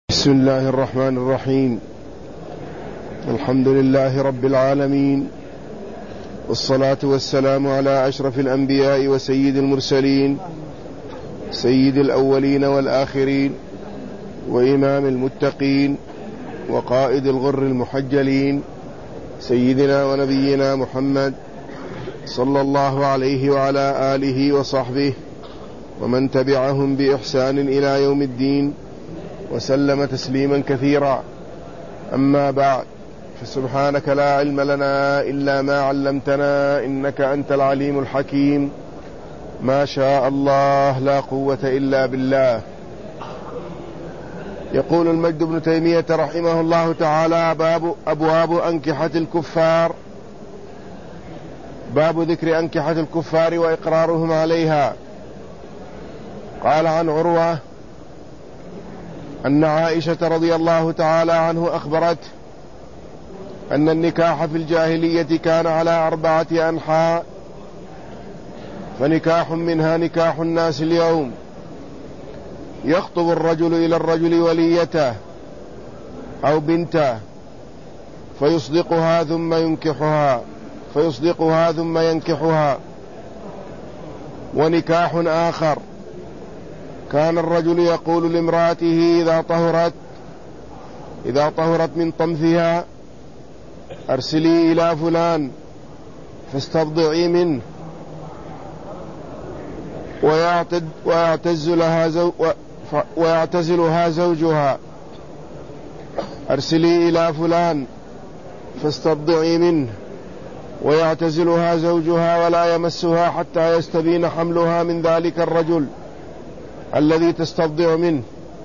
بسم الله الرحمن الرحيم. الحمد لله رب العالمين، والصلاة والسلام على أشرف الأنبياء وسيد المرسلين، سيد الأولين والآخرين، وإمام المتقين، وقائد الغر المحجلين، سيدنا ونبينا محمد صلى الله عليه وعلى آله وصحبه ومن تبعهم بإحسان إلى يوم الدين، وسلم تسليما كثيرا. أما بعد، فسبحانك لا علم لنا إلا ما علمتنا إنك أنت العليم الحكيم. ما شاء الله لا قوة إلا بالله. يقول المجد بن تيمية رحمه الله تعالى: أبواب أنكحة الكفار. باب ذكر أنكحة الكفار وإقرارهم عليها. قال عن عروة أن عائشة رضي الله تعالى عنه أخبرت أن النكاح في الجاهلية كان على 4 أنحاء، فنكاح منها نكاح الناس اليوم: يخطب الرجل إلى الرجل وليته أو بنته فيصدقها ثم ينكحها. ونكاح آخر: كان الرجل يقول لامرأته إذا طهرت من طمثها: أرسلي إلى فلان فاستبضعي منه، ويعتزلها زوجها: أرسلي إلى فلان فاستبضعي منه، ويعتزلها زوجها ولا يمسها حتى يستبين حملها من ذلك الرجل الذي تستبضع منه،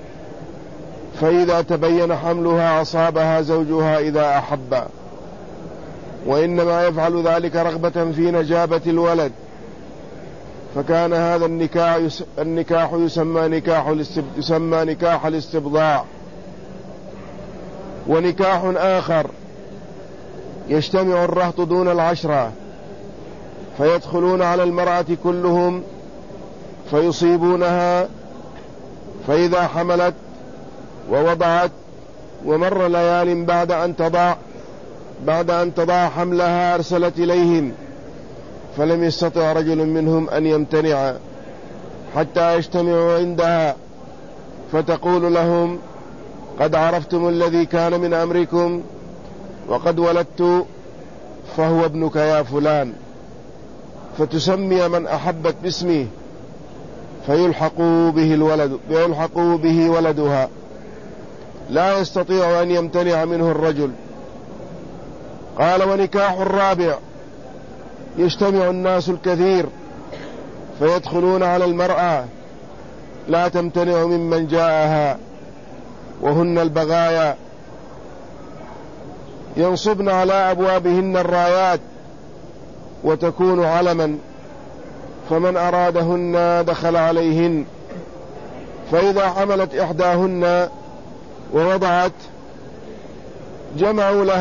فإذا تبين حملها أصابها زوجها إذا أحب، وإنما يفعل ذلك رغبة في نجابة الولد. فكان هذا النكاح يسمى نكاح الاستبضاع. ونكاح آخر: يجتمع الرهط دون 10 فيدخلون على المرأة كلهم فيصيبونها، فإذا حملت ووضعت ومر ليال بعد أن تضع حملها أرسلت إليهم، فلم يستطع رجل منهم أن يمتنع حتى يجتمعوا عندها، فتقول لهم: قد عرفتم الذي كان من أمركم، وقد ولدت، فهو ابنك يا فلان، فتسمي من أحبت باسمه فيلحق به ولدها، لا يستطيع أن يمتنع منه الرجل. قال: ونكاح الرابع: يجتمع الناس الكثير فيدخلون على المرأة لا تمتنع ممن جاءها، وهن البغايا، ينصبن على أبوابهن الرايات وتكون علما، فمن أرادهن دخل عليهن، فإذا حملت إحداهن ووضعت جمعوا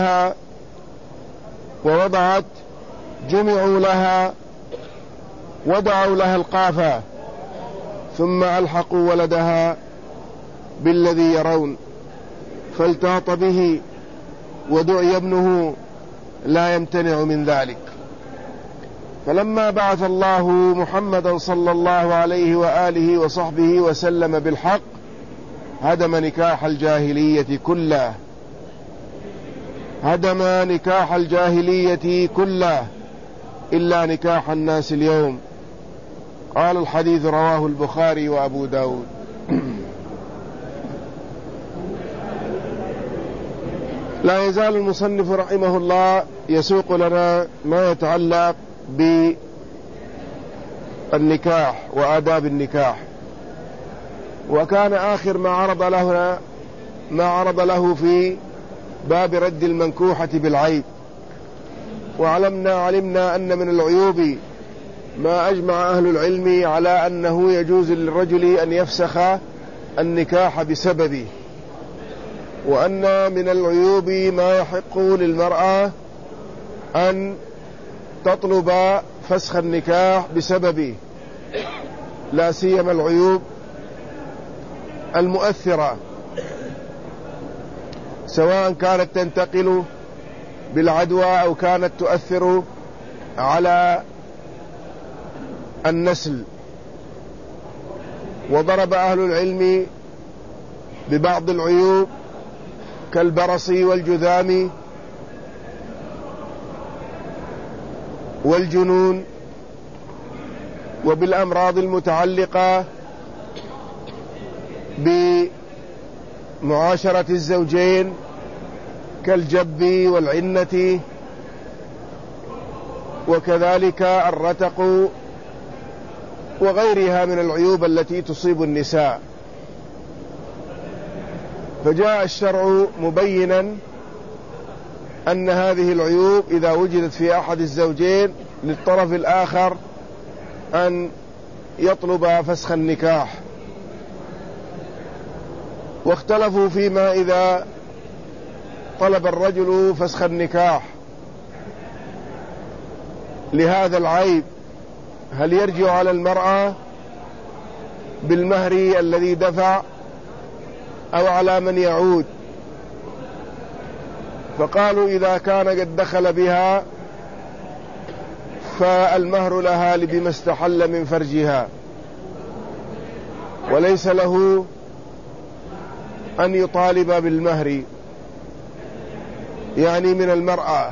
لها ودعوا لها القافة، ثم ألحقوا ولدها بالذي يرون، فالتاط به ودعي ابنه لا يمتنع من ذلك. فلما بعث الله محمدا صلى الله عليه وآله وصحبه وسلم بالحق، هدم نكاح الجاهلية كله إلا نكاح الناس اليوم. قال: الحديث رواه البخاري وأبو داود. لا يزال المصنف رحمه الله يسوق لنا ما يتعلق بالنكاح وآداب النكاح. وكان آخر ما عرض له في باب رد المنكوحة بالعيب. علمنا أن من العيوب ما أجمع أهل العلم على أنه يجوز للرجل أن يفسخ النكاح بسببه، وأن من العيوب ما يحق للمرأة أن تطلب فسخ النكاح بسببه، لا سيما العيوب المؤثرة سواء كانت تنتقل بالعدوى أو كانت تؤثر على النسل. وضرب أهل العلم ببعض العيوب كالبرص والجذام والجنون، وبالأمراض المتعلقة بمعاشرة الزوجين كالجب والعنة، وكذلك الرتق وغيرها من العيوب التي تصيب النساء. فجاء الشرع مبينا أن هذه العيوب إذا وجدت في أحد الزوجين للطرف الآخر أن يطلب فسخ النكاح. واختلفوا فيما إذا طلب الرجل فسخ النكاح لهذا العيب، هل يرجع على المرأة بالمهر الذي دفع أو على من يعود؟ فقالوا إذا كان قد دخل بها فالمهر لها بما استحل من فرجها، وليس له أن يطالب بالمهر يعني من المرأة.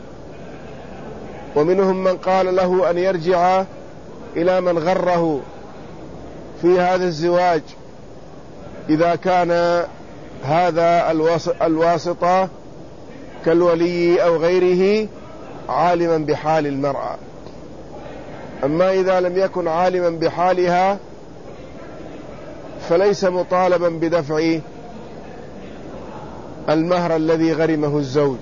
ومنهم من قال له أن يرجع إلى من غره في هذا الزواج إذا كان هذا الواسطة كالولي أو غيره عالما بحال المرأة. أما إذا لم يكن عالما بحالها فليس مطالبا بدفع المهر الذي غرمه الزوج.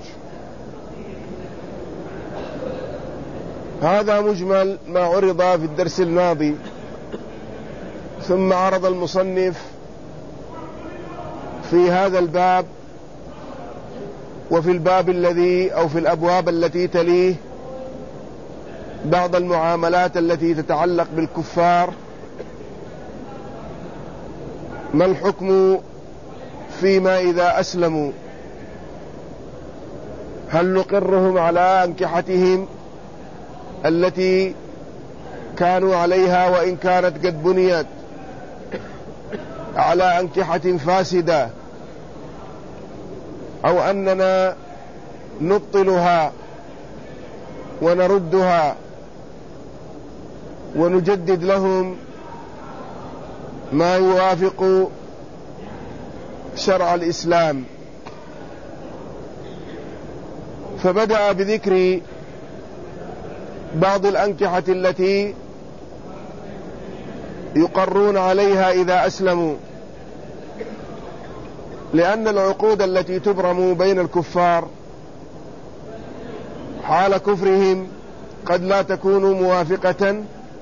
هذا مجمل ما عرض في الدرس الماضي. ثم عرض المصنف في هذا الباب وفي الباب الذي أو في الأبواب التي تليه بعض المعاملات التي تتعلق بالكفار. ما الحكم فيما إذا أسلموا؟ هل نقرهم على أنكحتهم التي كانوا عليها وإن كانت قد بنيت على أنكحة فاسدة، أو أننا نبطلها ونردها ونجدد لهم ما يوافق شرع الإسلام؟ فبدأ بذكر بعض الأنكحة التي يقرون عليها إذا أسلموا، لأن العقود التي تبرم بين الكفار حال كفرهم قد لا تكون موافقة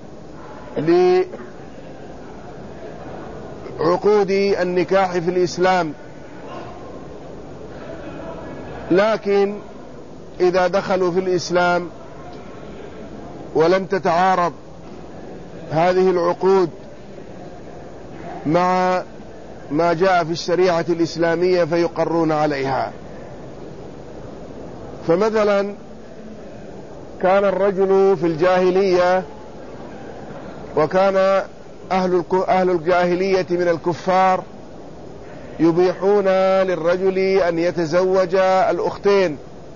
لعقود النكاح في الإسلام، لكن إذا دخلوا في الإسلام ولم تتعارض هذه العقود مع ما جاء في الشريعة الإسلامية فيقرون عليها. فمثلا كان الرجل في الجاهلية، وكان أهل الجاهلية من الكفار يبيحون للرجل أن يتزوج الأختين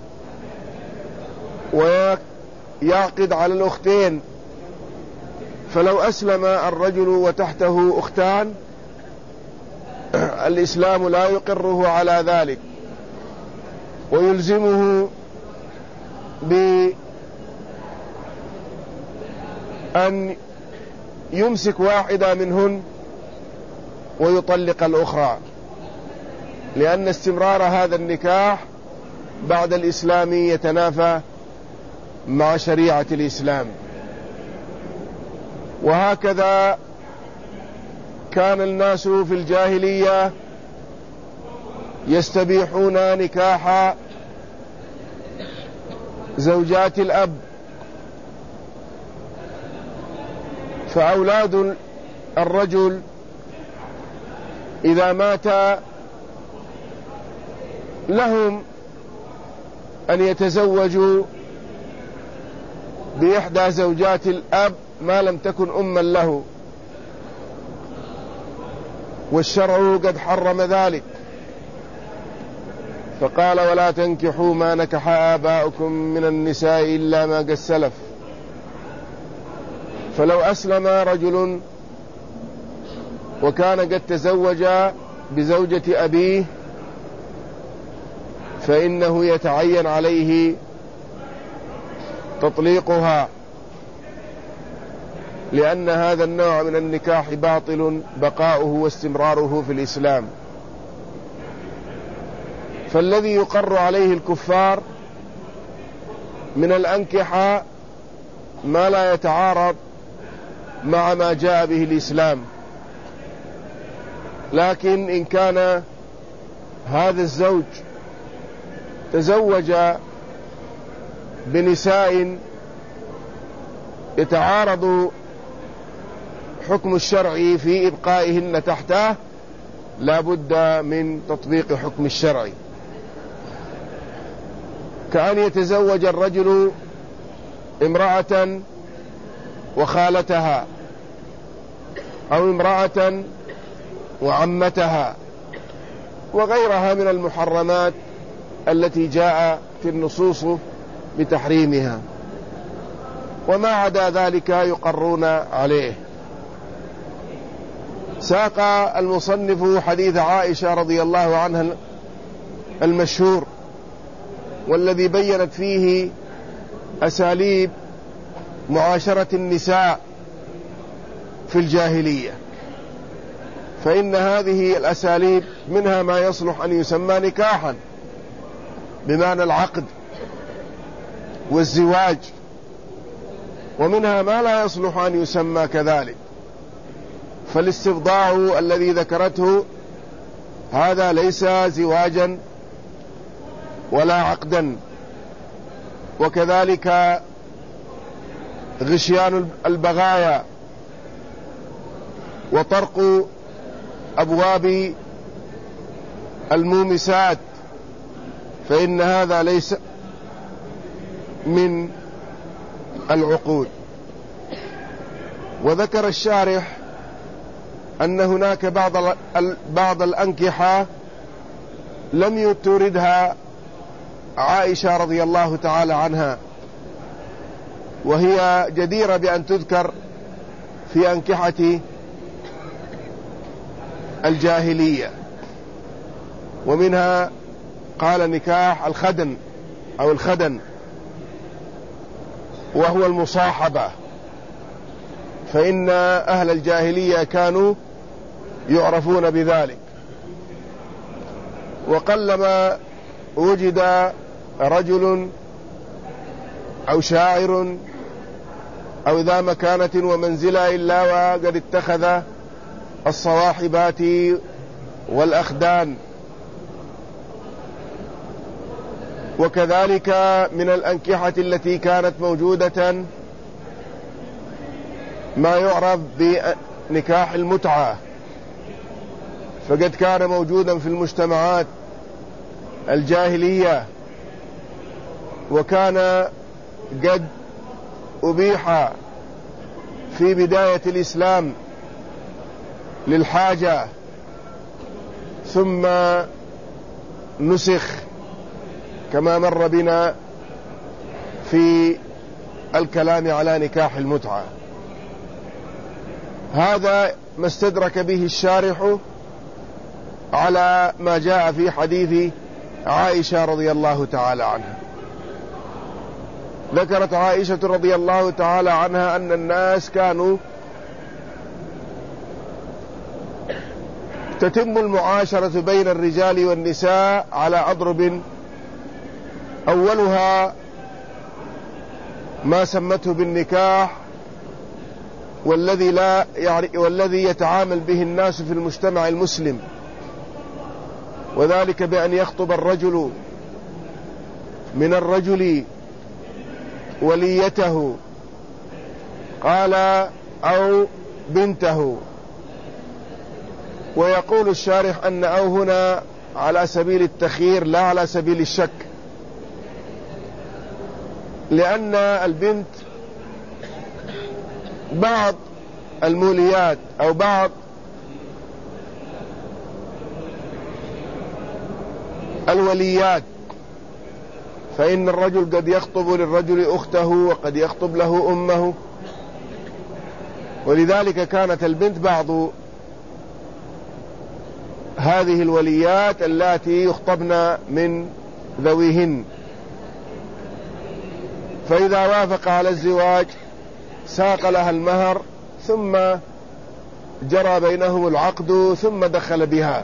ويعقد على الأختين. فلو أسلم الرجل وتحته أختان الإسلام لا يقره على ذلك، ويلزمه بأن يمسك واحدة منهن ويطلق الأخرى، لأن استمرار هذا النكاح بعد الإسلام يتنافى مع شريعة الإسلام. وهكذا كان الناس في الجاهلية يستبيحون نكاح زوجات الأب. فأولاد الرجل إذا مات لهم أن يتزوجوا بإحدى زوجات الأب ما لم تكن أما له، والشرع قد حرم ذلك، فقال: ولا تنكحوا ما نكح آباؤكم من النساء إلا ما قد سلف. فلو أسلم رجل وكان قد تزوج بزوجة أبيه فإنه يتعين عليه تطليقها، لأن هذا النوع من النكاح باطل بقاؤه واستمراره في الإسلام. فالذي يقر عليه الكفار من الأنكحة ما لا يتعارض مع ما جاء به الإسلام، لكن إن كان هذا الزوج تزوج بنساء يتعارض حكم الشرع في إبقائهن تحته، لا بد من تطبيق حكم الشرع، كأن يتزوج الرجل امرأة وخالتها، أو امرأة وعمتها، وغيرها من المحرمات التي جاء في النصوص بتحريمها، وما عدا ذلك يقرون عليه. ساق المصنف حديث عائشة رضي الله عنها المشهور، والذي بيّنت فيه أساليب معاشرة النساء في الجاهلية، فإن هذه الأساليب منها ما يصلح أن يسمى نكاحا بمعنى العقد والزواج، ومنها ما لا يصلح أن يسمى كذلك. فالاستبضاع الذي ذكرته هذا ليس زواجا ولا عقدا، وكذلك غشيان البغايا وطرق أبواب المومسات، فإن هذا ليس من العقود. وذكر الشارح أن هناك بعض الأنكحة لم تردها عائشة رضي الله تعالى عنها، وهي جديرة بأن تذكر في أنكحة الجاهلية، ومنها قال نكاح الخدن أو الخدن، وهو المصاحبة، فإن أهل الجاهلية كانوا يعرفون بذلك، وقلما وجد رجل أو شاعر أو ذا مكانة ومنزلة إلا وقد اتخذ الصواحبات والأخدان. وكذلك من الأنكحة التي كانت موجودة ما يعرف بنكاح المتعة، فقد كان موجودا في المجتمعات الجاهلية، وكان قد أبيح في بداية الإسلام للحاجة، ثم نسخ كما مر بنا في الكلام على نكاح المتعة. هذا ما استدرك به الشارح على ما جاء في حديث عائشة رضي الله تعالى عنها. ذكرت عائشة رضي الله تعالى عنها أن الناس كانوا تتم المعاشرة بين الرجال والنساء على أضرب، أولها ما سمته بالنكاح، والذي يتعامل به الناس في المجتمع المسلم، وذلك بأن يخطب الرجل من الرجل وليته قال أو بنته. ويقول الشارح أن أو هنا على سبيل التخيير لا على سبيل الشك، لأن البنت بعض الموليات أو بعض الوليات، فإن الرجل قد يخطب للرجل أخته وقد يخطب له أمه، ولذلك كانت البنت بعض هذه الوليات اللاتي يخطبن من ذويهن، فإذا وافق على الزواج ساق لها المهر ثم جرى بينهم العقد ثم دخل بها.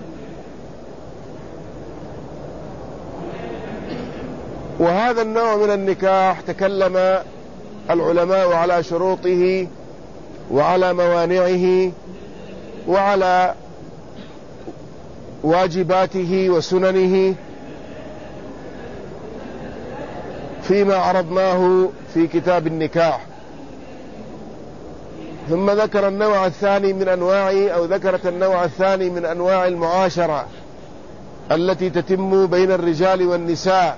وهذا النوع من النكاح تكلم العلماء على شروطه وعلى موانعه وعلى واجباته وسننه فيما عرضناه في كتاب النكاح. ثم ذكر النوع الثاني من ذكرت النوع الثاني من أنواع المعاشرة التي تتم بين الرجال والنساء،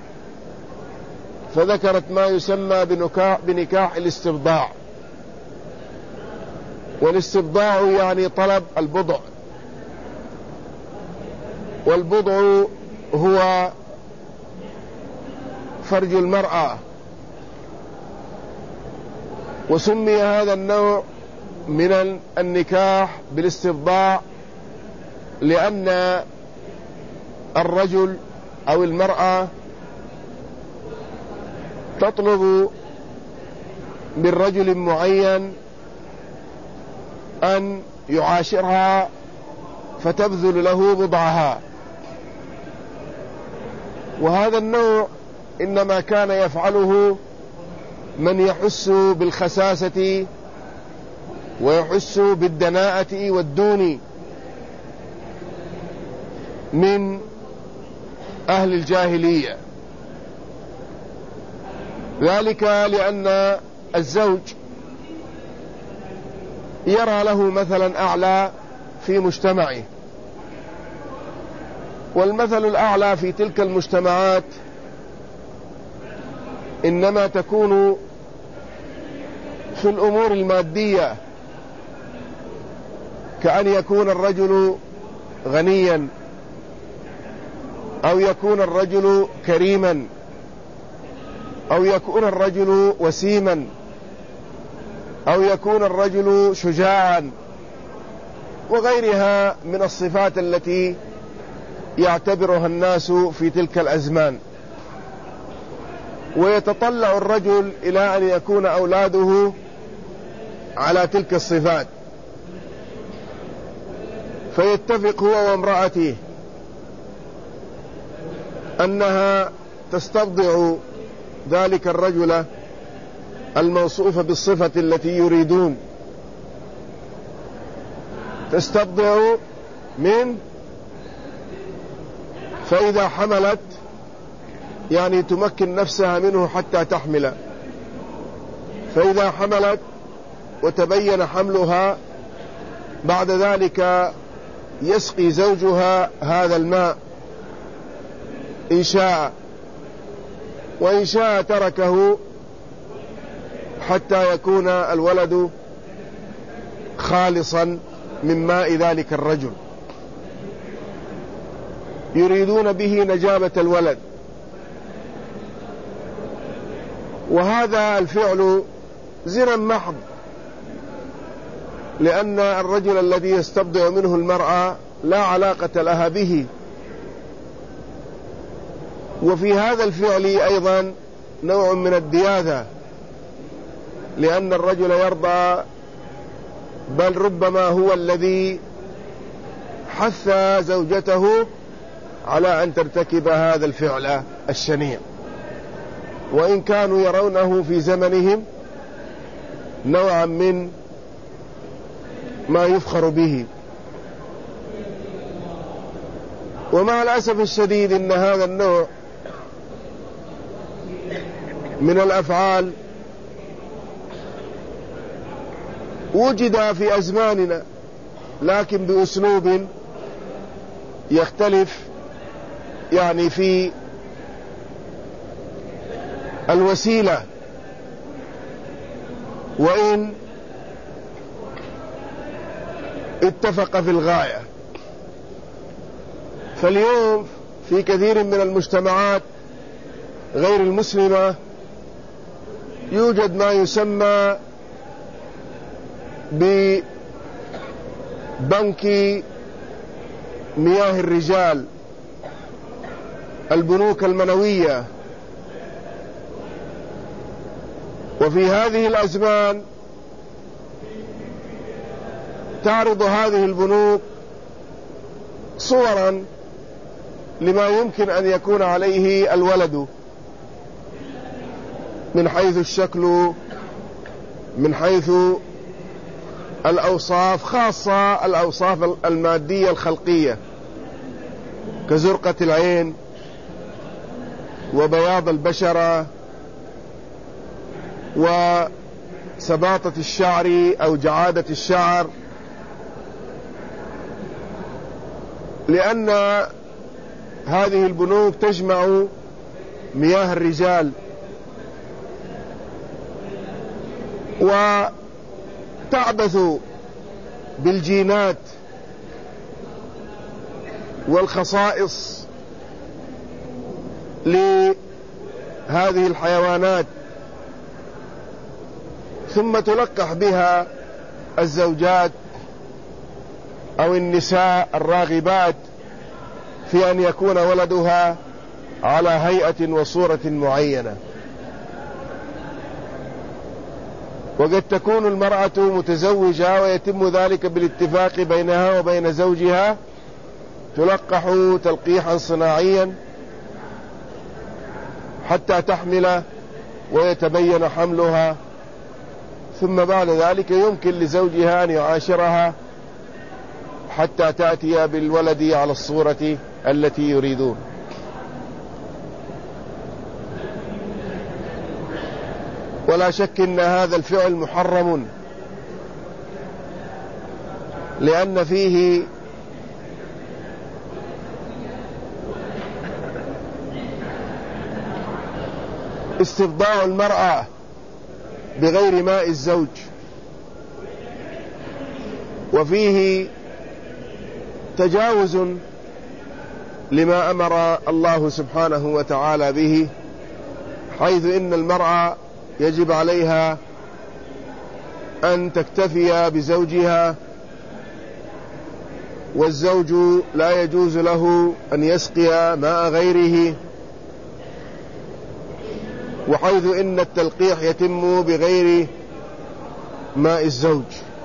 فذكرت ما يسمى بنكاح الاستبضاع. والاستبضاع يعني طلب البضع، والبضع هو فرج المرأة. وسمي هذا النوع من النكاح بالاستبضاع لأن الرجل أو المرأة تطلب من رجل معين أن يعاشرها فتبذل له بضعها. وهذا النوع إنما كان يفعله من يحس بالخساسة ويحس بالدناءة والدون من أهل الجاهلية، ذلك لأن الزوج يرى له مثلا أعلى في مجتمعه، والمثل الأعلى في تلك المجتمعات إنما تكون في الأمور المادية، كأن يكون الرجل غنيا، أو يكون الرجل كريما، أو يكون الرجل وسيما، أو يكون الرجل شجاعا، وغيرها من الصفات التي يعتبرها الناس في تلك الأزمان. ويتطلع الرجل إلى أن يكون أولاده على تلك الصفات، فيتفق هو وامرأته أنها تستبضع ذلك الرجل الموصوف بالصفة التي يريدون، تستبضع من، فإذا حملت يعني تمكن نفسها منه حتى تحمل، فإذا حملت وتبين حملها بعد ذلك يسقي زوجها هذا الماء إن شاء، وإن شاء تركه حتى يكون الولد خالصا من ماء ذلك الرجل، يريدون به نجابة الولد. وهذا الفعل زنا محض، لأن الرجل الذي يستبضع منه المرأة لا علاقة لها به. وفي هذا الفعل أيضا نوع من الدياثة، لأن الرجل يرضى، بل ربما هو الذي حث زوجته على أن ترتكب هذا الفعل الشنيع، وإن كانوا يرونه في زمنهم نوعا من ما يفخر به. ومع الأسف الشديد إن هذا النوع من الأفعال وجد في أزماننا، لكن بأسلوب يختلف يعني في الوسيلة، وإن اتفق في الغاية. فاليوم في كثير من المجتمعات غير المسلمة يوجد ما يسمى ببنك مياه الرجال، البنوك المنوية. وفي هذه الأزمان تعرض هذه البنوك صورا لما يمكن أن يكون عليه الولد من حيث الشكل، من حيث الأوصاف، خاصة الأوصاف المادية الخلقية كزرقة العين وبياض البشرة وسباطة الشعر أو جعادة الشعر، لأن هذه البنوك تجمع مياه الرجال وتعبث بالجينات والخصائص لهذه الحيوانات، ثم تلقح بها الزوجات أو النساء الراغبات في أن يكون ولدها على هيئة وصورة معينة. وقد تكون المرأة متزوجة ويتم ذلك بالاتفاق بينها وبين زوجها، تلقح تلقيحا صناعيا حتى تحمل ويتبين حملها، ثم بعد ذلك يمكن لزوجها أن يعاشرها حتى تأتي بالولد على الصورة التي يريدون. ولا شك أن هذا الفعل محرم، لأن فيه استبضاع المرأة بغير ماء الزوج، وفيه تجاوز لما أمر الله سبحانه وتعالى به، حيث إن المرأة يجب عليها أن تكتفي بزوجها، والزوج لا يجوز له أن يسقي ماء غيره، وحيث إن التلقيح يتم بغير ماء الزوج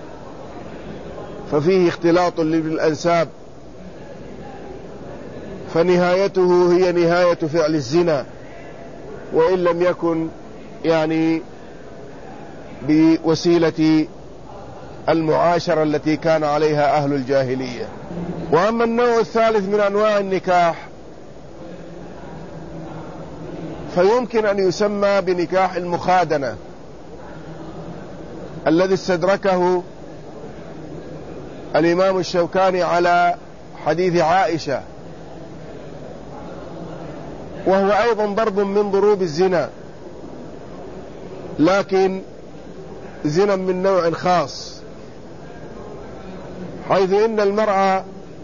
ففيه اختلاط للأنساب، فنهايته هي نهاية فعل الزنا، وإن لم يكن يعني بوسيلة المعاشرة التي كان عليها أهل الجاهلية. وأما النوع الثالث من أنواع النكاح فيمكن أن يسمى بنكاح المخادنة، الذي استدركه الإمام الشوكاني على حديث عائشة، وهو أيضا ضرب من ضروب الزنا، لكن زنا من نوع خاص، حيث إن المرأة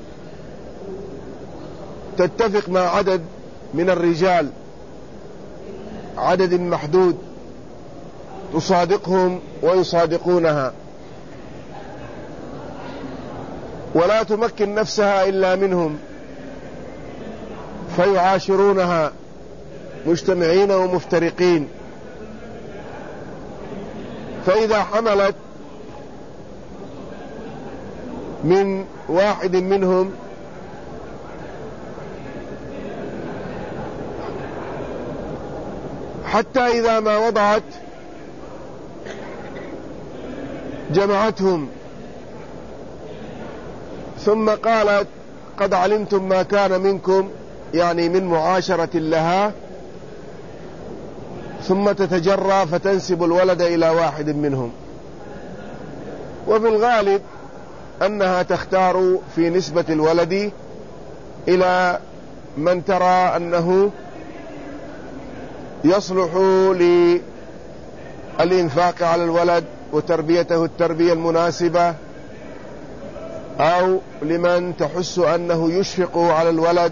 تتفق مع عدد من الرجال، عدد محدود، تصادقهم ويصادقونها، ولا تمكن نفسها إلا منهم، فيعاشرونها مجتمعين ومفترقين. فإذا حملت من واحد منهم حتى إذا ما وضعت جمعتهم، ثم قالت قد علمتم ما كان منكم، يعني من معاشرة لها، ثم تتجرى فتنسب الولد إلى واحد منهم. وفي الغالب أنها تختار في نسبة الولد إلى من ترى أنه يصلح للإنفاق على الولد وتربيته التربية المناسبة، أو لمن تحس أنه يشفق على الولد،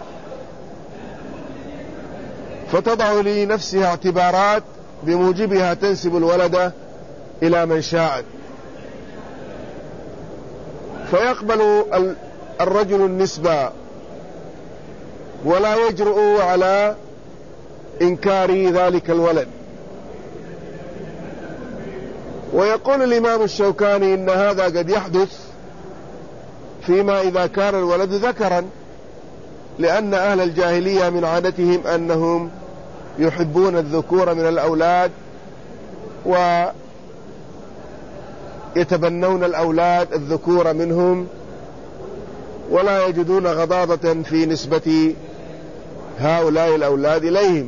فتضع لنفسها اعتبارات بموجبها تنسب الولد إلى من شاءت، فيقبل الرجل النسبة ولا يجرؤ على إنكار ذلك الولد. ويقول الإمام الشوكاني إن هذا قد يحدث فيما إذا كان الولد ذكرا، لأن أهل الجاهلية من عادتهم أنهم يحبون الذكور من الأولاد ويتبنون الأولاد الذكور منهم، ولا يجدون غضاضة في نسبة هؤلاء الأولاد إليهم.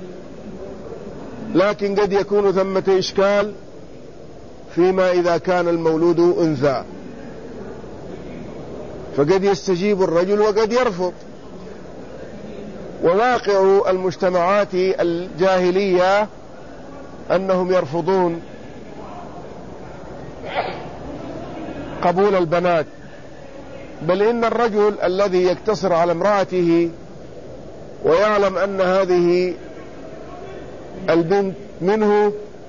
لكن قد يكون ثمة إشكال فيما إذا كان المولود أنثى، فقد يستجيب الرجل وقد يرفض. وواقع المجتمعات الجاهلية أنهم يرفضون قبول البنات، بل إن الرجل الذي يقتصر على امرأته ويعلم أن هذه البنت منه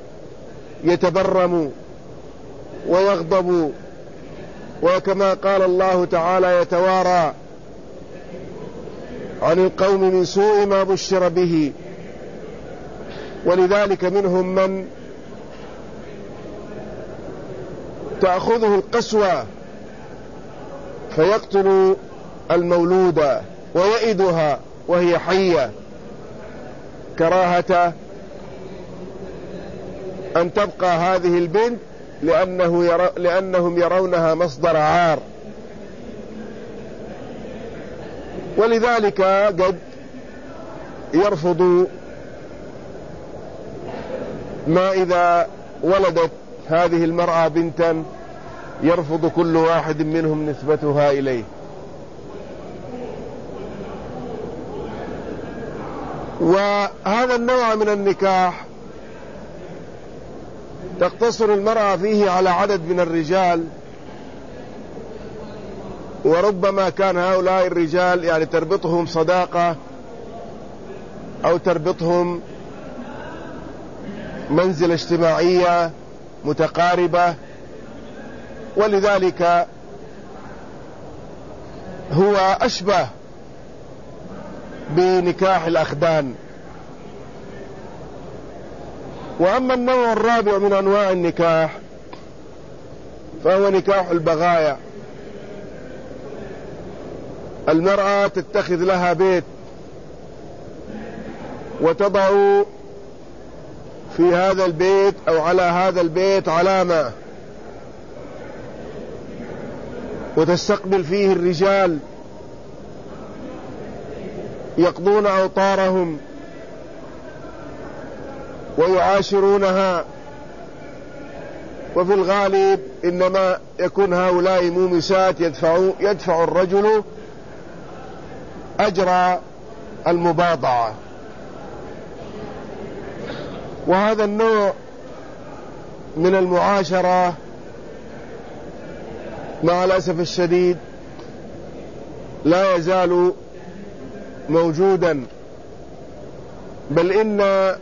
يتبرم ويغضب، وكما قال الله تعالى يتوارى عن القوم من سوء ما بشر به. ولذلك منهم من تأخذه القسوة فيقتل المولودة ويئدها وهي حية كراهة أن تبقى هذه البنت، لأنهم يرونها مصدر عار. ولذلك قد يرفض ما إذا ولدت هذه المرأة بنتا، يرفض كل واحد منهم نسبتها إليه. وهذا النوع من النكاح تقتصر المرأة فيه على عدد من الرجال، وربما كان هؤلاء الرجال يعني تربطهم صداقة أو تربطهم منزلة اجتماعية متقاربة، ولذلك هو أشبه بنكاح الأخدان. وأما النوع الرابع من أنواع النكاح فهو نكاح البغايا. المرأة تتخذ لها بيت وتضع في هذا البيت أو على هذا البيت علامة، وتستقبل فيه الرجال يقضون أوطارهم ويعاشرونها. وفي الغالب إنما يكون هؤلاء مومسات يدفع الرجل أجر المباضعة. وهذا النوع من المعاشرة مع الأسف الشديد لا يزال موجودا، بل إن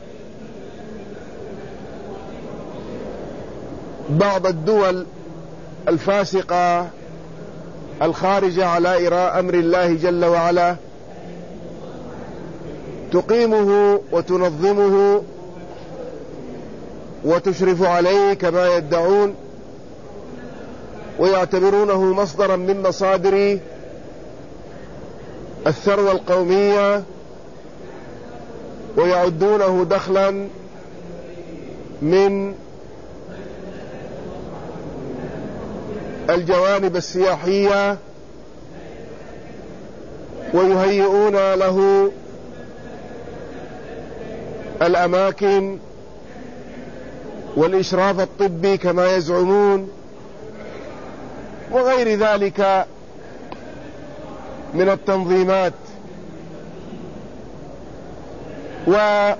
بعض الدول الفاسقة الخارجة على أمر الله جل وعلا تقيمه وتنظمه وتشرف عليه كما يدعون، ويعتبرونه مصدرا من مصادر الثروة القومية، ويعدونه دخلا من الجوانب السياحية، ويهيئون له الأماكن والإشراف الطبي كما يزعمون، وغير ذلك من التنظيمات وإن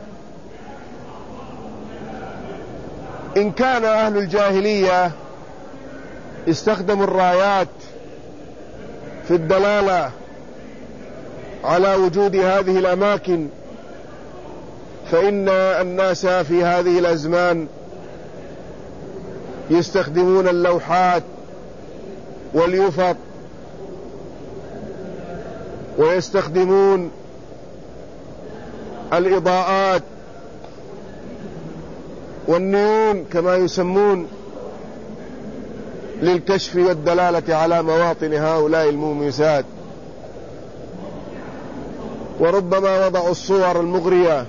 كان أهل الجاهلية استخدموا الرايات في الدلالة على وجود هذه الأماكن، فإن الناس في هذه الأزمان يستخدمون اللوحات واليفط، ويستخدمون الإضاءات والنيون كما يسمون للكشف والدلالة على مواطن هؤلاء المومسات. وربما وضعوا الصور المغرية،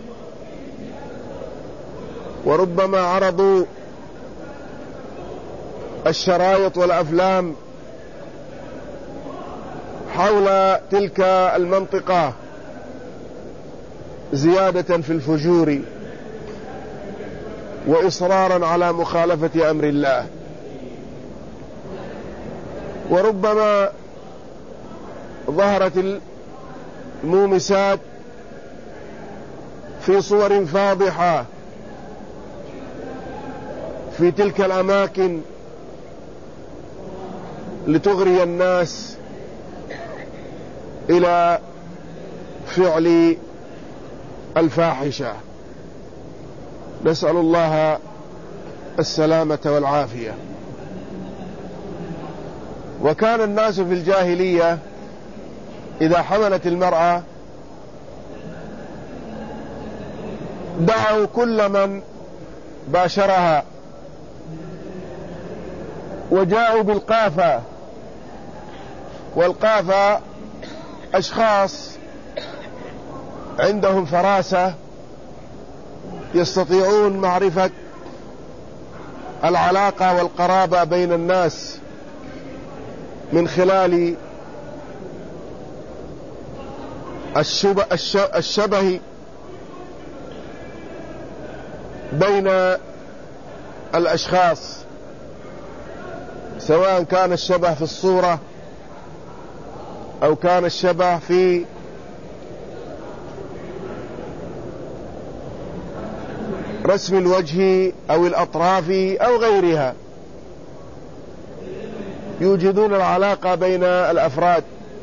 وربما عرضوا الشرايط والأفلام حول تلك المنطقة زيادة في الفجور وإصرارا على مخالفة أمر الله. وربما ظهرت المومسات في صور فاضحة في تلك الأماكن لتغري الناس إلى فعل الفاحشة. نسأل الله السلامة والعافية. وكان الناس في الجاهلية إذا حملت المرأة دعوا كل من باشرها وجاءوا بالقافة، والقافة أشخاص عندهم فراسة يستطيعون معرفة العلاقة والقرابة بين الناس من خلال الشبه بين الأشخاص، سواء كان الشبه في الصورة أو كان الشبه في رسم الوجه أو الأطراف أو غيرها. يوجدون العلاقة بين الأفراد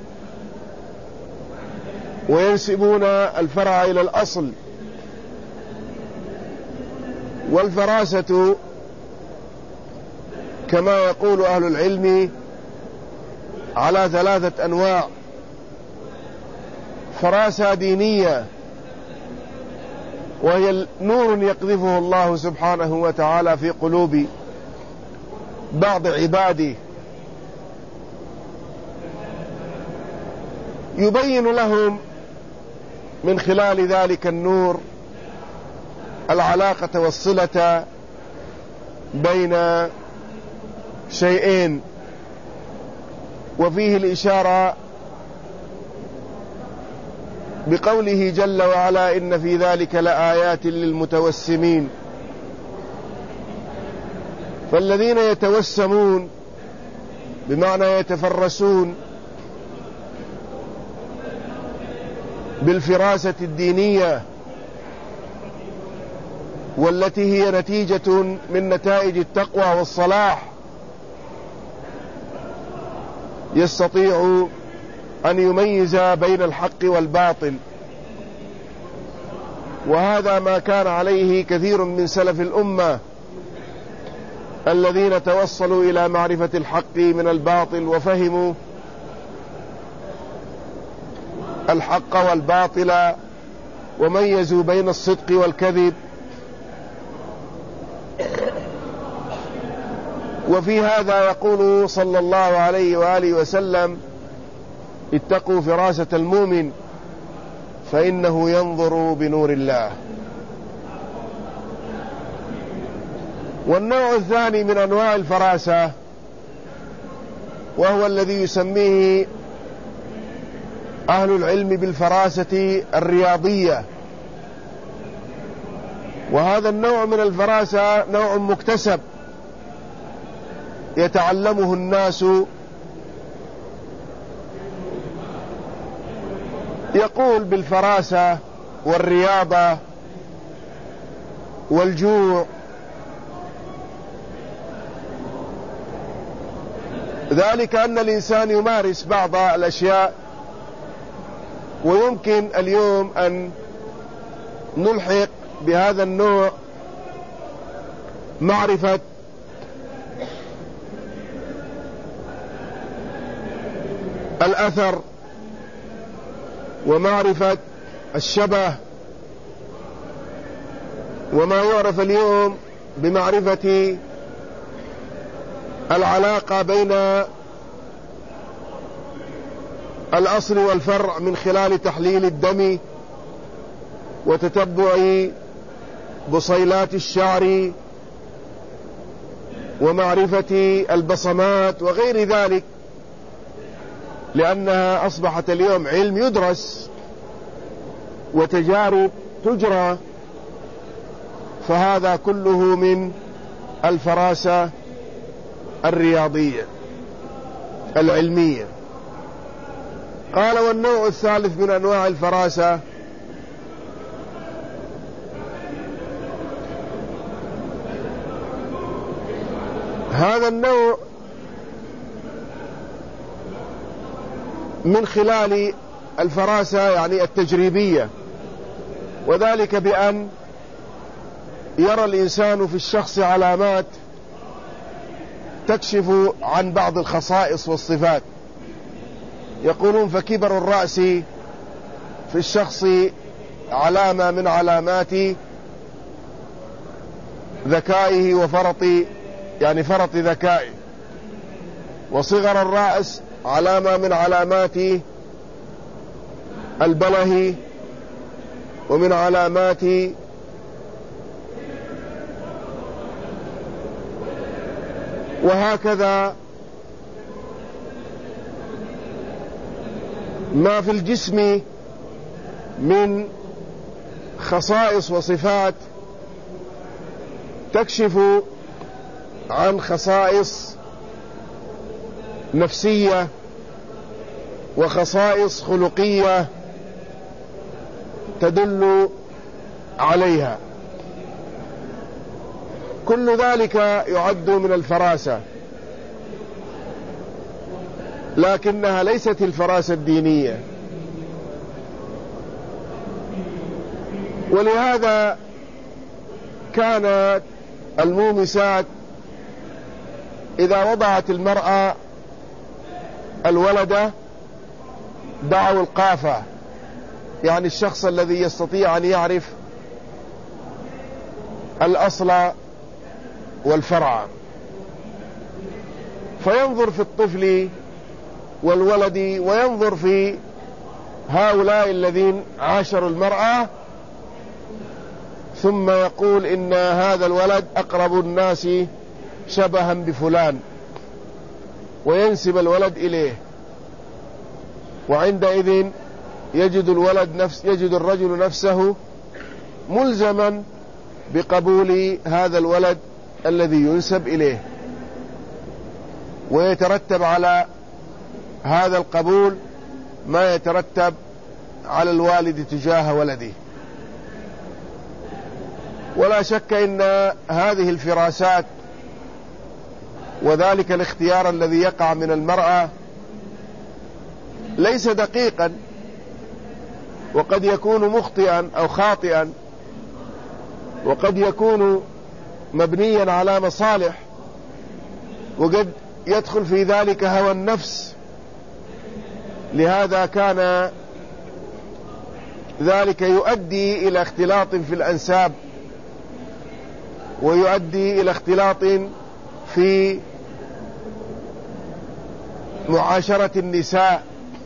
وينسبون الفرع إلى الأصل. والفراسة كما يقول أهل العلم على 3 أنواع: فراسة دينية، وهي نور يقذفه الله سبحانه وتعالى في قلوب بعض عباده يبين لهم من خلال ذلك النور العلاقة والصلة بين شيئين. وفيه الإشارة بقوله جل وعلا: إن في ذلك لآيات للمتوسمين. فالذين يتوسمون بمعنى يتفرسون بالفراسة الدينية، والتي هي نتيجة من نتائج التقوى والصلاح، يستطيع أن يميز بين الحق والباطل. وهذا ما كان عليه كثير من سلف الأمة الذين توصلوا إلى معرفة الحق من الباطل، وفهموا الحق والباطل، وميزوا بين الصدق والكذب. وفي هذا يقول صلى الله عليه وآله وسلم: اتقوا فراسة المؤمن فإنه ينظر بنور الله. والنوع الثاني من أنواع الفراسة وهو الذي يسميه أهل العلم بالفراسة الرياضية. وهذا النوع من الفراسة نوع مكتسب يتعلمه الناس. يقول بالفراسة والرياضة والجوع، ذلك أن الإنسان يمارس بعض الأشياء، ويمكن اليوم أن نلحق بهذا النوع معرفة الأثر ومعرفة الشبه، وما يعرف اليوم بمعرفة العلاقة بين الأصل والفرع من خلال تحليل الدم وتتبع بصيلات الشعر ومعرفة البصمات وغير ذلك، لأنها أصبحت اليوم علم يدرس وتجارب تجرى، فهذا كله من الفراسة الرياضية العلمية. قال: والنوع الثالث من أنواع الفراسة هذا النوع من خلال الفراسة يعني التجريبية، وذلك بأن يرى الإنسان في الشخص علامات تكشف عن بعض الخصائص والصفات. يقولون: فكبر الرأس في الشخص علامة من علامات ذكائه وفرط ذكائه، وصغر الرأس علامة من علامات البله ومن علامات وهكذا ما في الجسم من خصائص وصفات تكشف عن خصائص نفسية وخصائص خلقية تدل عليها. كل ذلك يعد من الفراسة، لكنها ليست الفراسة الدينية. ولهذا كانت المومسات إذا وضعت المرأة الولد دعوا القافة، يعني الشخص الذي يستطيع أن يعرف الأصل والفرع، فينظر في الطفل والولد وينظر في هؤلاء الذين عاشروا المرأة، ثم يقول: إن هذا الولد أقرب الناس شبها بفلان، وينسب الولد إليه. وعندئذ يجد الرجل نفسه ملزما بقبول هذا الولد الذي ينسب إليه، ويترتب على هذا القبول ما يترتب على الوالد تجاه ولده. ولا شك إن هذه الفراسات وذلك الاختيار الذي يقع من المرأة ليس دقيقا، وقد يكون مخطئا أو خاطئا، وقد يكون مبنيا على مصالح، وقد يدخل في ذلك هوى النفس. لهذا كان ذلك يؤدي إلى اختلاط في الأنساب، ويؤدي إلى اختلاط في معاشرة النساء،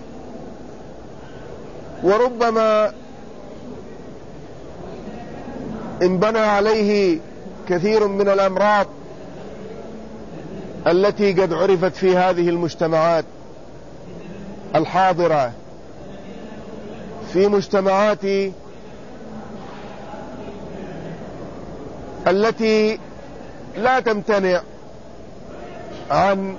وربما انبنى عليه كثير من الأمراض التي قد عرفت في هذه المجتمعات الحاضرة، في مجتمعات التي لا تمتنع عن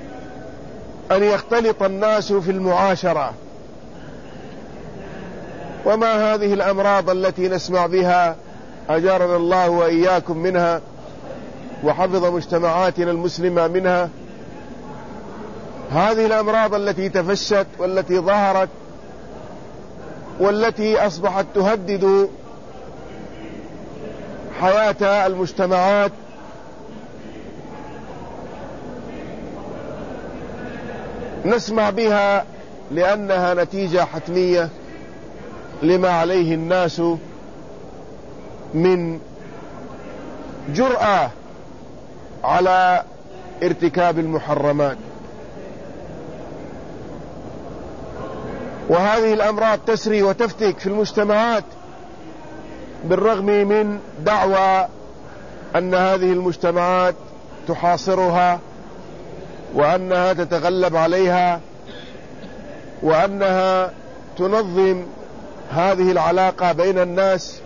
أن يختلط الناس في المعاشرة، وما هذه الأمراض التي نسمع بها، أجارنا الله وإياكم منها وحفظ مجتمعاتنا المسلمة منها؟ هذه الأمراض التي تفشت والتي ظهرت والتي أصبحت تهدد حياة المجتمعات، نسمع بها لأنها نتيجة حتمية لما عليه الناس من جرأة على ارتكاب المحرمات. وهذه الأمراض تسري وتفتك في المجتمعات بالرغم من دعوى أن هذه المجتمعات تحاصرها وأنها تتغلب عليها وأنها تنظم هذه العلاقة بين الناس.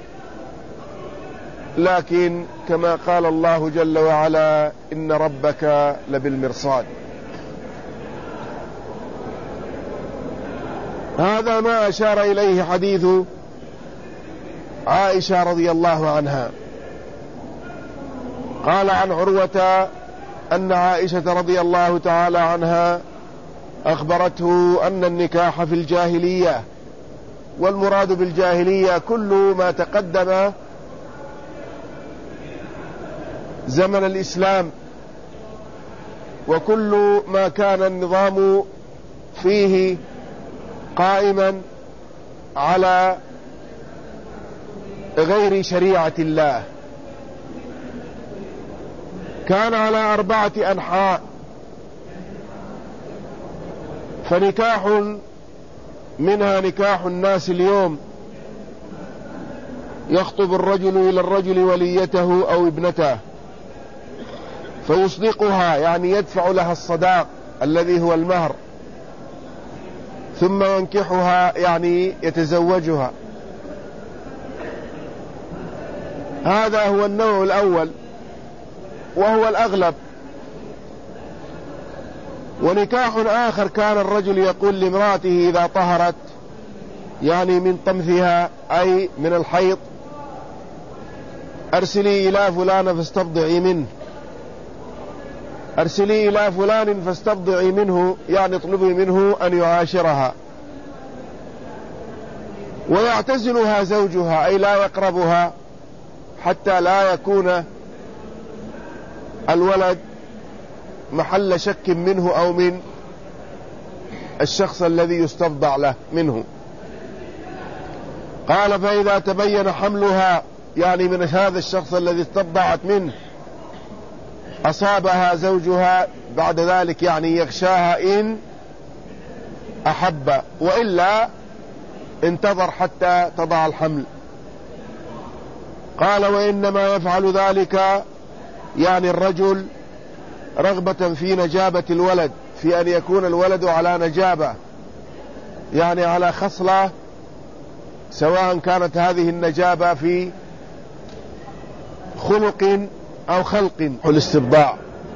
لكن كما قال الله جل وعلا: إن ربك لبالمرصاد. هذا ما أشار إليه حديث عائشة رضي الله عنها. قال عن عروة أن عائشة رضي الله تعالى عنها أخبرته أن النكاح في الجاهلية، والمراد بالجاهلية كل ما تقدم زمن الإسلام، وكل ما كان النظام فيه قائما على غير شريعة الله. كان على 4 أنحاء، فنكاح منها نكاح الناس اليوم، يخطب الرجل إلى الرجل وليته أو ابنته فيصدقها، يعني يدفع لها الصداق الذي هو المهر، ثم ينكحها يعني يتزوجها. هذا هو النوع الأول وهو الأغلب. ونكاح آخر كان الرجل يقول لامرأته إذا طهرت، يعني من طمثها أي من الحيض: أرسلي إلى فلان فاستبضعي منه، أرسلي إلى فلان فاستبضعي منه، يعني اطلبي منه أن يعاشرها. ويعتزلها زوجها أي لا يقربها حتى لا يكون الولد محل شك منه أو من الشخص الذي يستبضع له منه. قال: فإذا تبين حملها، يعني من هذا الشخص الذي استبضعت منه، أصابها زوجها بعد ذلك، يعني يغشاها إن أحب، وإلا انتظر حتى تضع الحمل. قال: وإنما يفعل ذلك يعني الرجل رغبة في نجابة الولد، في أن يكون الولد على نجابة، يعني على خصلة، سواء كانت هذه النجابة في خلق أو خلق الاستبضاع.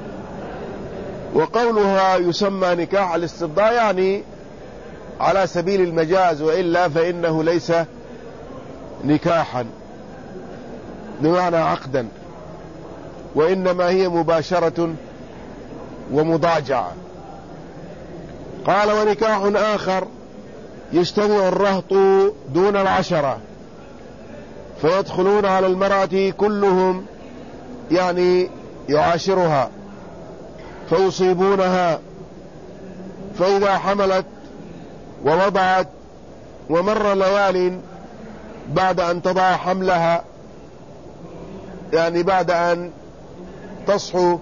وقولها يسمى نكاح الاستبضاع يعني على سبيل المجاز، وإلا فإنه ليس نكاحا بمعنى عقدا، وإنما هي مباشرة ومضاجعة. قال: ونكاح آخر يجتمع الرهط دون 10 فيدخلون على المرأة كلهم، يعني يعاشرها فيصيبونها، فإذا حملت ووضعت ومر ليال بعد أن تضع حملها، يعني بعد أن تصحو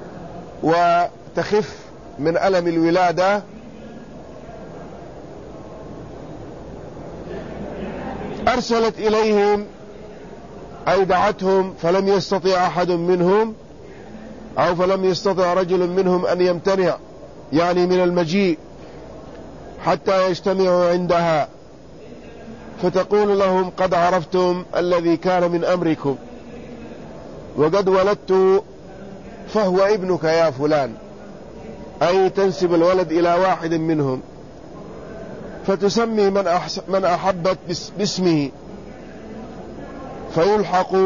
وتخف من ألم الولادة، أرسلت إليهم أي دعتهم، فلم يستطع أحد منهم أو فلم يستطع رجل منهم أن يمتنع يعني من المجيء حتى يجتمعوا عندها، فتقول لهم: قد عرفتم الذي كان من أمركم، وقد ولدت فهو ابنك يا فلان، أي تنسب الولد إلى واحد منهم. فتسمي من أحبت باسمه، فيلحق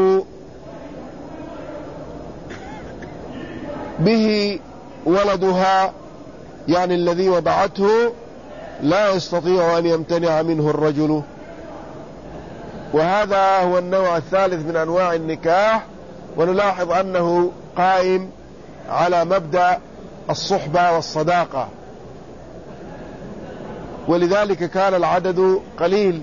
به ولدها، يعني الذي وضعته لا يستطيع أن يمتنع منه الرجل. وهذا هو النوع الثالث من أنواع النكاح، ونلاحظ أنه قائم على مبدأ الصحبة والصداقة، ولذلك كان العدد قليل.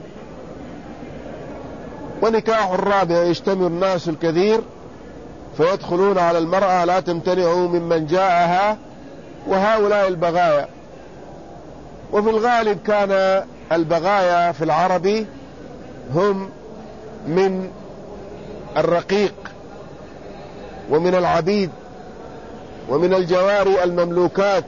ونكاح الرابع يجتمع الناس الكثير فيدخلون على المرأة لا تمتنع ممن جاءها، وهؤلاء البغايا. وفي الغالب كان البغايا في العرب هم من الرقيق ومن العبيد ومن الجواري المملوكات،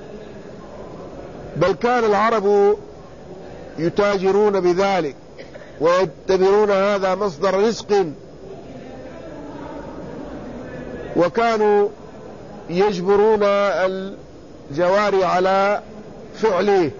بل كان العرب يتاجرون بذلك ويعتبرون هذا مصدر رزق، وكانوا يجبرون الجواري على فعله.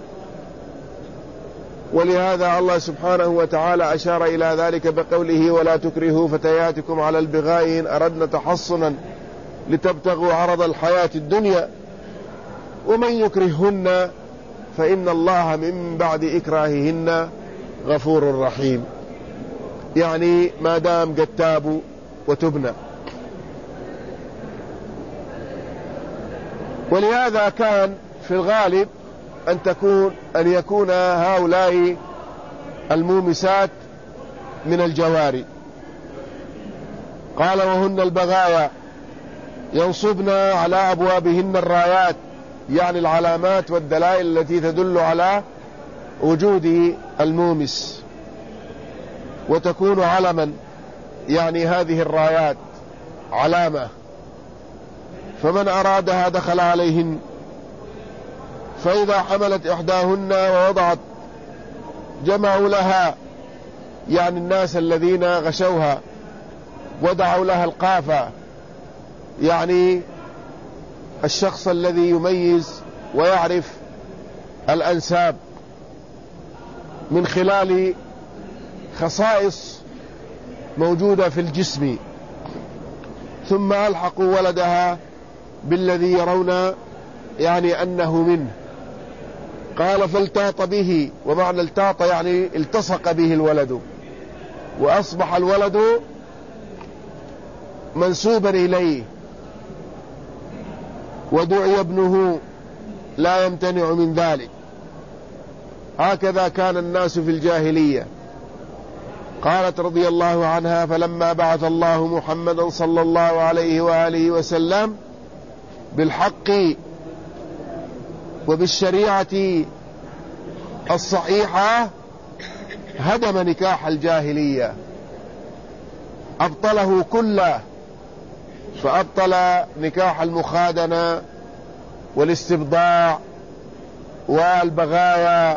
ولهذا الله سبحانه وتعالى أشار إلى ذلك بقوله: ولا تكرهوا فتياتكم على البغاء إن أردنا تحصنا لتبتغوا عرض الحياة الدنيا ومن يكرههن فإن الله من بعد إكراههن غفور رحيم، يعني ما دام قد تابوا وتبنى. ولهذا كان في الغالب أن يكون هؤلاء المومسات من الجواري. قال: وهن البغايا ينصبن على أبوابهن الرايات، يعني العلامات والدلائل التي تدل على وجود المومس، وتكون علما، يعني هذه الرايات علامة، فمن أرادها دخل عليهن. فإذا حملت إحداهن ووضعت جمعوا لها، يعني الناس الذين غشوها ودعوا لها القافة، يعني الشخص الذي يميز ويعرف الأنساب من خلال خصائص موجودة في الجسم، ثم ألحقوا ولدها بالذي يرون يعني أنه منه. قال: فالتاط به، ومعنى التاط يعني التصق به الولد، وأصبح الولد منسوبا إليه، ودعي ابنه لا يمتنع من ذلك. هكذا كان الناس في الجاهلية. قالت رضي الله عنها: فلما بعث الله محمدا صلى الله عليه وآله وسلم بالحق وبالشريعة الصحيحة هدم نكاح الجاهلية، أبطله كله، فأبطل نكاح المخادنة والاستبضاع والبغايا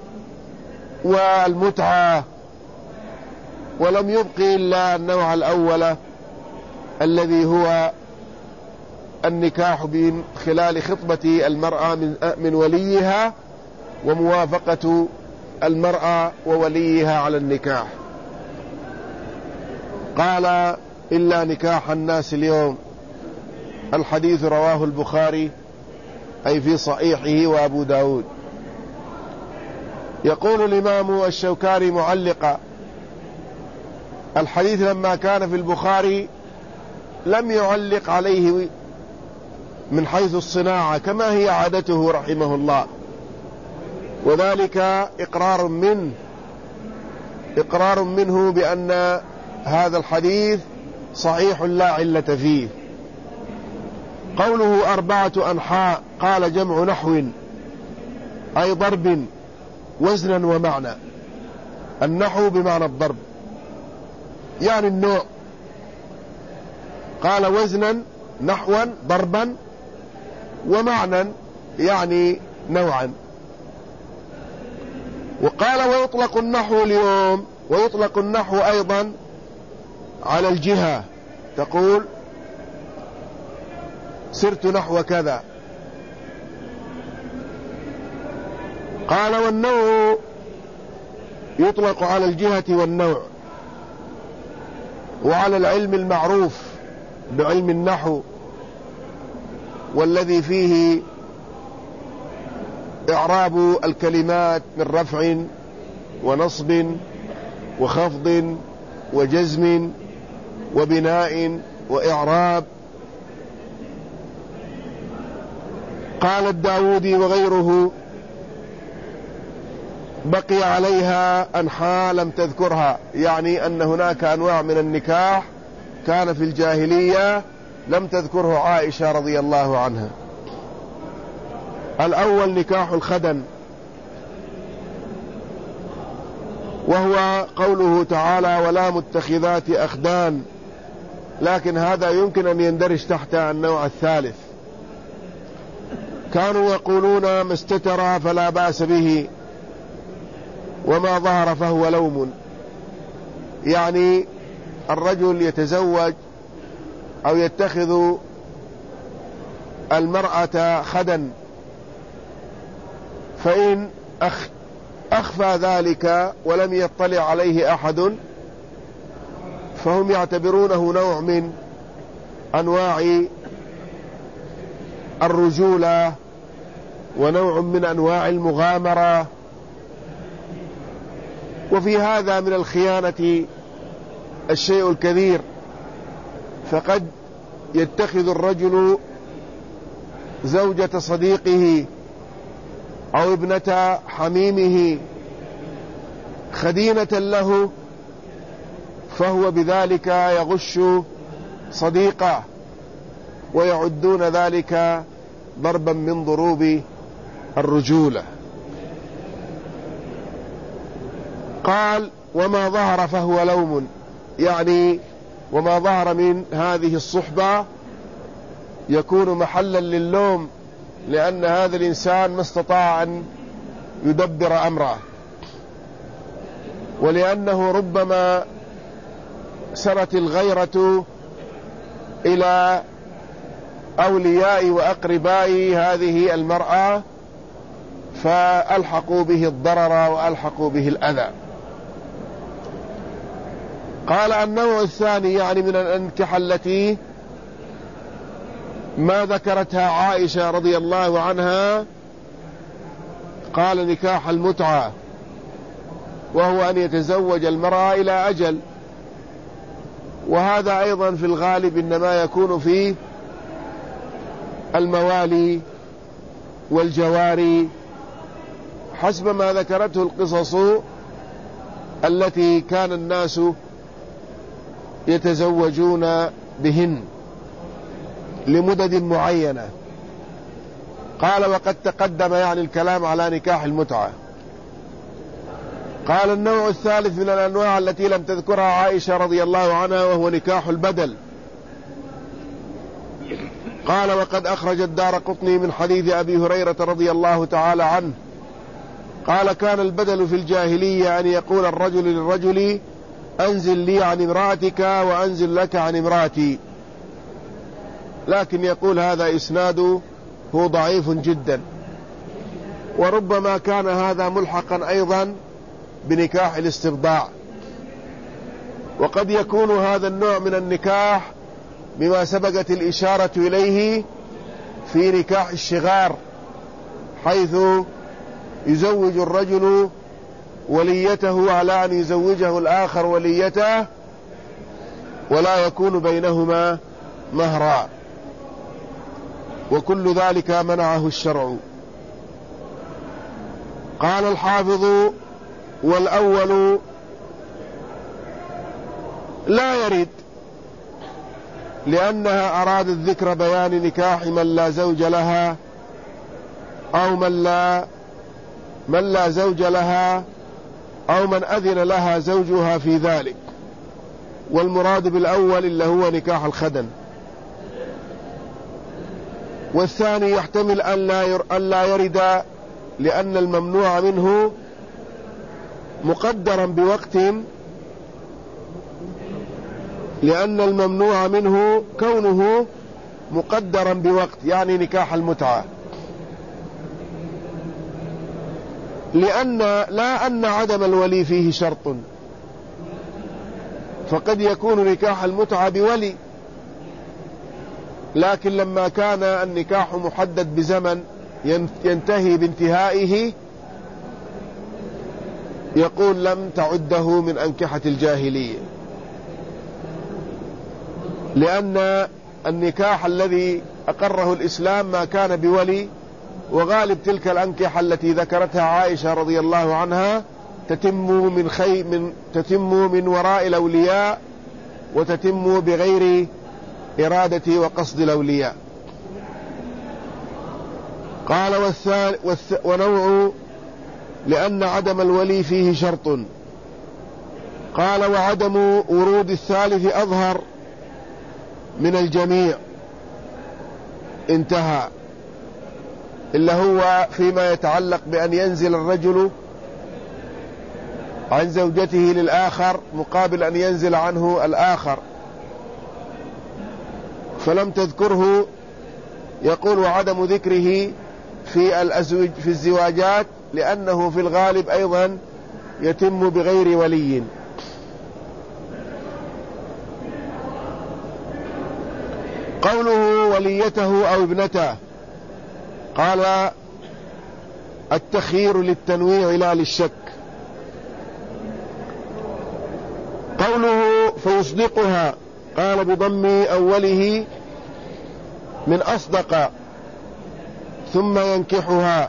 والمتعة، ولم يبق إلا النوع الأول الذي هو النكاح من خلال خطبة المرأة من وليها وموافقة المرأة ووليها على النكاح. قال: إلا نكاح الناس اليوم. الحديث رواه البخاري أي في صحيحه وأبو داود. يقول الإمام الشوكاني معلقا: الحديث لما كان في البخاري لم يعلق عليه من حيث الصناعة كما هي عادته رحمه الله، وذلك إقرار منه بأن هذا الحديث صحيح لا علة فيه. قوله 4 أنحاء، قال: جمع نحو أي ضرب وزنا ومعنى. النحو بمعنى الضرب، يعني النوع. قال: وزنا نحوا ضربا، ومعنى يعني نوعا. وقال: ويطلق النحو اليوم، ويطلق النحو أيضا على الجهة، تقول سرت نحو كذا. قال: والنوع يطلق على الجهة والنوع، وعلى العلم المعروف بعلم النحو، والذي فيه إعراب الكلمات من رفع ونصب وخفض وجزم وبناء وإعراب. قال الداودي وغيره: بقي عليها أنحاء لم تذكرها، يعني أن هناك أنواع من النكاح كان في الجاهلية لم تذكره عائشة رضي الله عنها. الأول نكاح الخدن، وهو قوله تعالى: ولا متخذات أخدان، لكن هذا يمكن أن يندرج تحت النوع الثالث. كانوا يقولون: ما استتر فلا بأس به، وما ظهر فهو لوم، يعني الرجل يتزوج أو يتخذ المرأة خدن، فإن أخفى ذلك ولم يطلع عليه أحد فهم يعتبرونه نوع من أنواع الرجولة ونوع من أنواع المغامرة. وفي هذا من الخيانة الشيء الكثير، فقد يتخذ الرجل زوجة صديقه أو ابنة حميمه خدينة له، فهو بذلك يغش صديقه، ويعدون ذلك ضربا من ضروب الرجولة. قال: وما ظهر فهو لوم، يعني وما ظهر من هذه الصحبة يكون محلا للوم، لأن هذا الإنسان ما استطاع أن يدبر أمره، ولأنه ربما سرت الغيرة إلى أولياء وأقرباء هذه المرأة فألحقوا به الضرر وألحقوا به الأذى. قال: النوع الثاني، يعني من الأنكحة التي ما ذكرتها عائشة رضي الله عنها، قال: نكاح المتعة، وهو أن يتزوج المرأة إلى أجل، وهذا أيضا في الغالب إنما يكون في الموالي والجواري حسب ما ذكرته القصص التي كان الناس يتزوجون بهن لمدد معينة. قال: وقد تقدم يعني الكلام على نكاح المتعة. قال: النوع الثالث من الأنواع التي لم تذكرها عائشة رضي الله عنها، وهو نكاح البدل. قال: وقد أخرج الدارقطني من حديث أبي هريرة رضي الله تعالى عنه قال: كان البدل في الجاهلية أن يقول الرجل للرجل: أنزل لي عن امرأتك وأنزل لك عن امرأتي، لكن يقول هذا إسناده هو ضعيف جدا، وربما كان هذا ملحقا أيضا بنكاح الاسترضاع. وقد يكون هذا النوع من النكاح بما سبقت الإشارة إليه في نكاح الشغار، حيث يزوج الرجل وليته على أن يزوجه الآخر وليته، ولا يكون بينهما مهرا، وكل ذلك منعه الشرع. قال الحافظ: والأول لا يرد، لأنها أرادت ذكر بيان نكاح من لا زوج لها أو من لا زوج لها أو من أذن لها زوجها في ذلك، والمراد بالأول اللي هو نكاح الخدن. والثاني يحتمل أن لا يرد، لأن الممنوع منه مقدرا بوقت، لأن الممنوع منه كونه مقدرا بوقت، يعني نكاح المتعة. لا أن عدم الولي فيه شرط، فقد يكون نكاح المتعة بولي، لكن لما كان النكاح محدد بزمن ينتهي بانتهائه يقول لم تعده من أنكحة الجاهلية، لأن النكاح الذي أقره الإسلام ما كان بولي، وغالب تلك الأنكحة التي ذكرتها عائشة رضي الله عنها تتم من وراء الأولياء، وتتم بغير إرادة وقصد الأولياء. قال ونوع لأن عدم الولي فيه شرط. قال وعدم ورود الثالث أظهر من الجميع، انتهى، إلا هو فيما يتعلق بأن ينزل الرجل عن زوجته للآخر مقابل أن ينزل عنه الآخر، فلم تذكره. يقول وعدم ذكره في الزواجات لأنه في الغالب أيضا يتم بغير ولي. قوله وليته أو ابنته، قال التخيير للتنويع لا للشك. قوله فيصدقها، قال بضم أوله من أصدق، ثم ينكحها،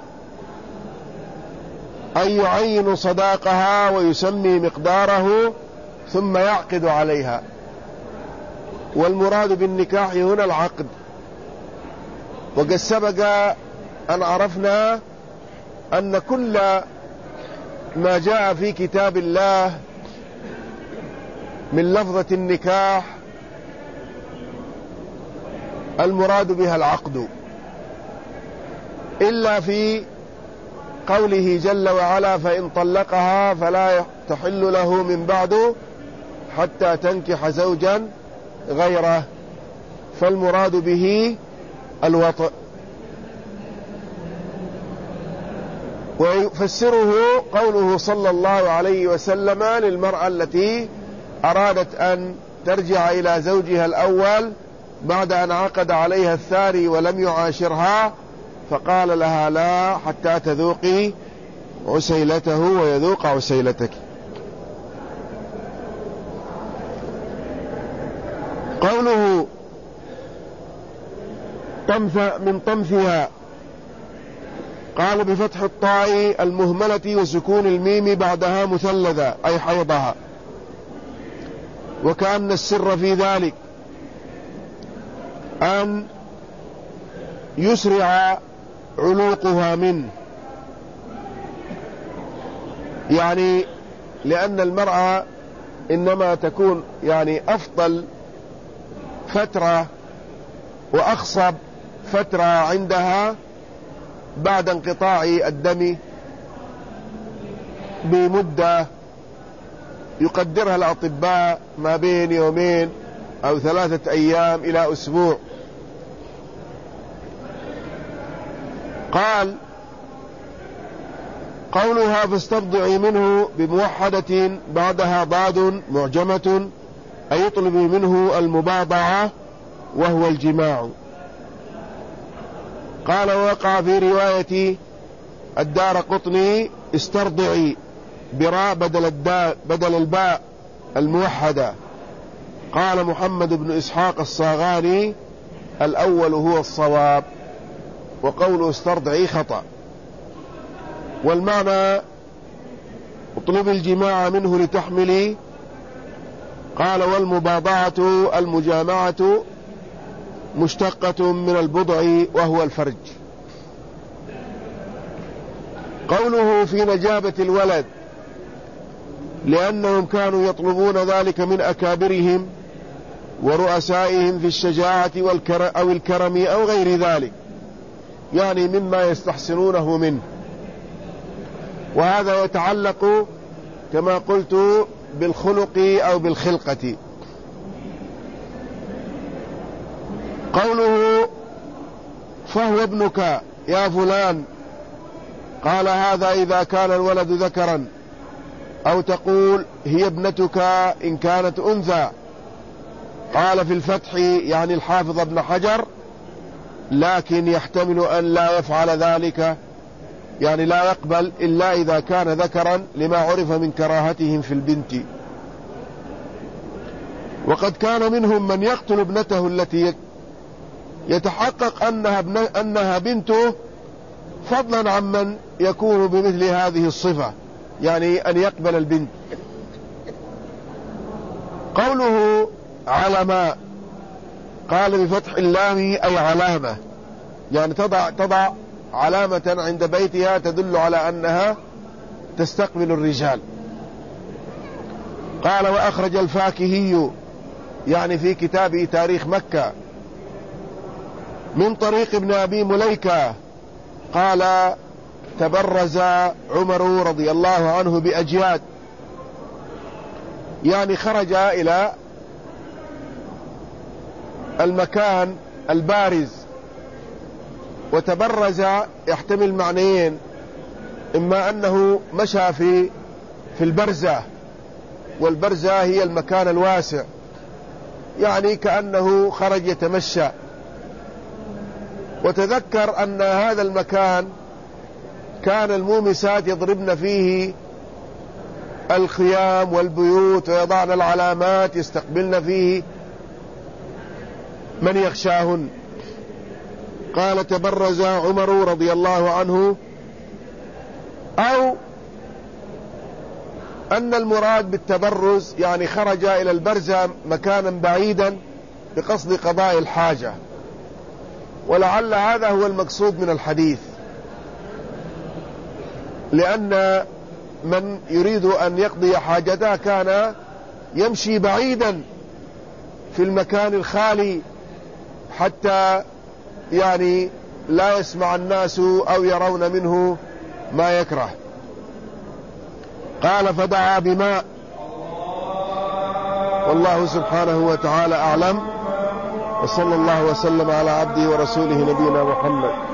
أي يعين صداقها ويسمي مقداره ثم يعقد عليها. والمراد بالنكاح هنا العقد. وقد سبق أن عرفنا أن كل ما جاء في كتاب الله من لفظة النكاح المراد بها العقد، إلا في قوله جل وعلا فإن طلقها فلا تحل له من بعد حتى تنكح زوجا غيره، فالمراد به الوطء. ويفسره قوله صلى الله عليه وسلم للمرأة التي أرادت أن ترجع إلى زوجها الأول بعد أن عقد عليها الثاني ولم يعاشرها، فقال لها لا حتى تذوقي عسيلته ويذوق عسيلتك. قوله من طمثها، قال بفتح الطاء المهملة وسكون الميم بعدها مثلثة أي حيضها، وكأن السر في ذلك أن يسرع علوقها منه، يعني لأن المرأة إنما تكون يعني أفضل فترة وأخصب فترة عندها بعد انقطاع الدم بمدة يقدرها الأطباء ما بين يومين أو 3 أيام إلى أسبوع. قال قولها فاستبضعي منه بموحدة بعدها ضاد معجمة، أي يطلب منه المباضعة وهو الجماع. قال ووقع في رواية الدارقطني استرضعي براء بدل الباء الموحدة. قال محمد بن إسحاق الصاغاني الأول هو الصواب، وقوله استرضعي خطأ، والمعنى اطلب الجماع منه لتحملي. قال والمباضعة المجامعة مشتقة من البضع وهو الفرج. قوله في نجابة الولد، لأنهم كانوا يطلبون ذلك من أكابرهم ورؤسائهم في الشجاعة أو الكرم أو غير ذلك، يعني مما يستحسنونه منه، وهذا يتعلق كما قلت بالخلق أو بالخلقة. قوله فهو ابنك يا فلان، قال هذا إذا كان الولد ذكرا، أو تقول هي ابنتك إن كانت أنثى. قال في الفتح يعني الحافظ ابن حجر: لكن يحتمل أن لا يفعل ذلك، يعني لا يقبل إلا إذا كان ذكرا، لما عرف من كراهتهم في البنت. وقد كان منهم من يقتل ابنته التي يتحقق أنها بنته، فضلا عمن يكون بمثل هذه الصفة، يعني أن يقبل البنت. قوله علماء، قال بفتح اللام أي علامة، يعني تضع علامة عند بيتها تدل على أنها تستقبل الرجال. قال وأخرج الفاكهي يعني في كتابه تاريخ مكة من طريق ابن أبي مليكة قال تبرز عمر رضي الله عنه بأجياد، يعني خرج إلى المكان البارز. وتبرز يحتمل معنيين: إما أنه مشى في البرزة، والبرزة هي المكان الواسع، يعني كأنه خرج يتمشى. وتذكر أن هذا المكان كان المومسات يضربن فيه الخيام والبيوت ويضعن العلامات يستقبلن فيه من يخشاهن. قال تبرز عمر رضي الله عنه، أو أن المراد بالتبرز يعني خرج إلى البرزة مكانا بعيدا بقصد قضاء الحاجة، ولعل هذا هو المقصود من الحديث، لأن من يريد أن يقضي حاجته كان يمشي بعيدا في المكان الخالي حتى يعني لا يسمع الناس أو يرون منه ما يكره. قال فدعا بماء. والله سبحانه وتعالى أعلم، وصلى الله وسلم على عبده ورسوله نبينا محمد.